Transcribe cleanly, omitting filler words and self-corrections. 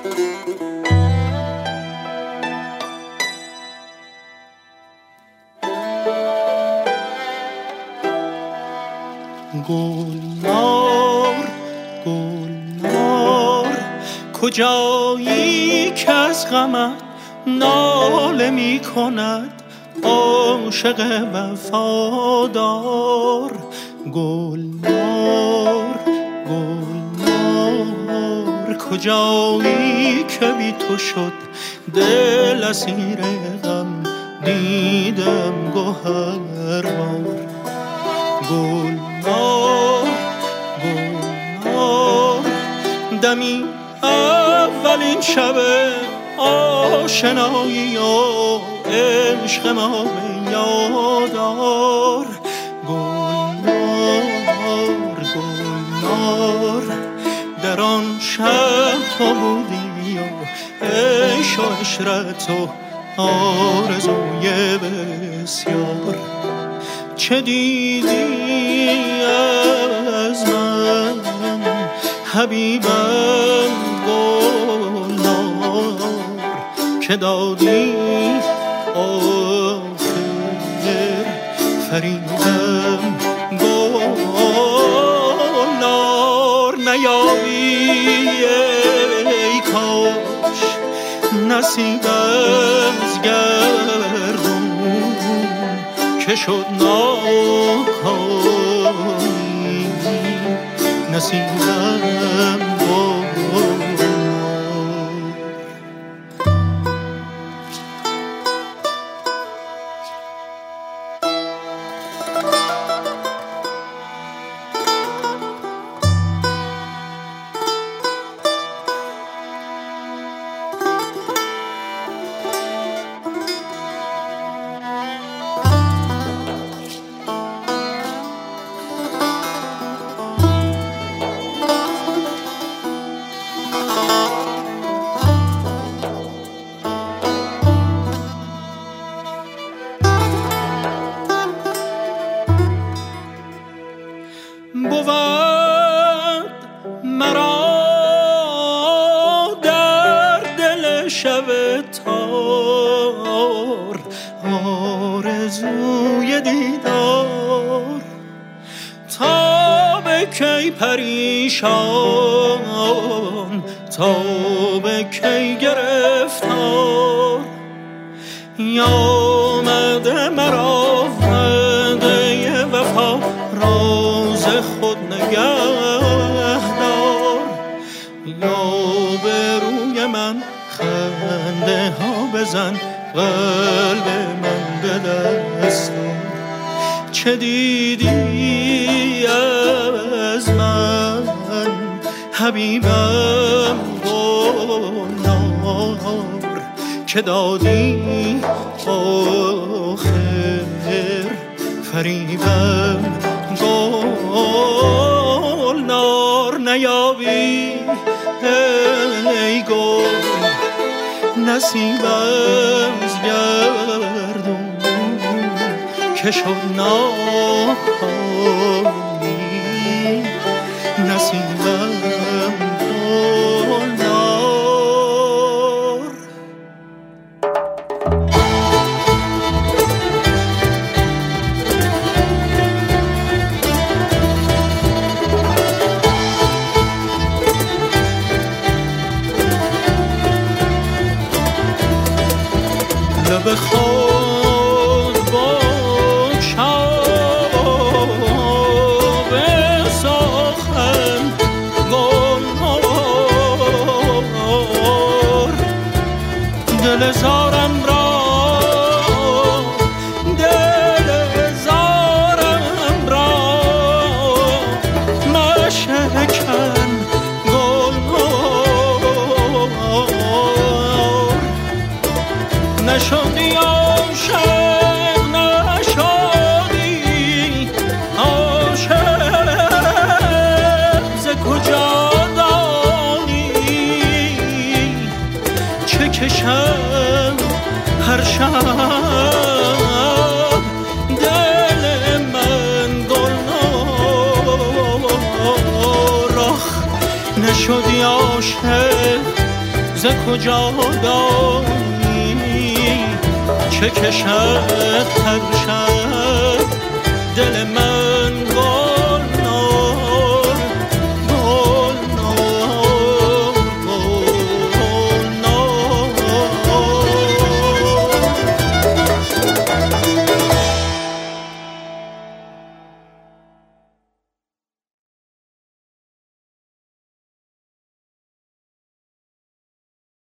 گلنار گلنار کجایی که از غمت ناله می کند عاشق وفادار. گلنار گلنار کجایی که بی تو شد دل اسیر غم دیدم گوهربار. گلنار گلنار دمی اولین شب آشنایی و عشق ما به یادار. گلنار گلنار در آن شب تو بودی و عیش و عشرت و آرزوی بسیار. چه دیدی از من حبیبم گلنار که دادی آخر فریدم گلنار. نیایی ای کاش نصیبم از گردون که شد ناکامی نصیبم بود مرا در دل شب تار آرزوی دیدار. تا به کی پریشان تا به کی گرفتار. آمده مرا وعده وفا راز خود نگهدار. یا به روی من خنده ها بزن قلب من به دست آر. چه دیدی از من حبیبم گلنار که دادی آخر فریبم گلنار. نیابی ای گل نصیبم از گردون که شد ناکامی نصیبم گلنار. لب خود با شب سخن گلنار. دل زارم را مشکن گلنار. نشدی عاشق نشدی عاشق ز کجا دانی چه کشم هر شب دل من گلنار. آخ نشدی عاشق ز کجا دانی چه کشد هر شب دل من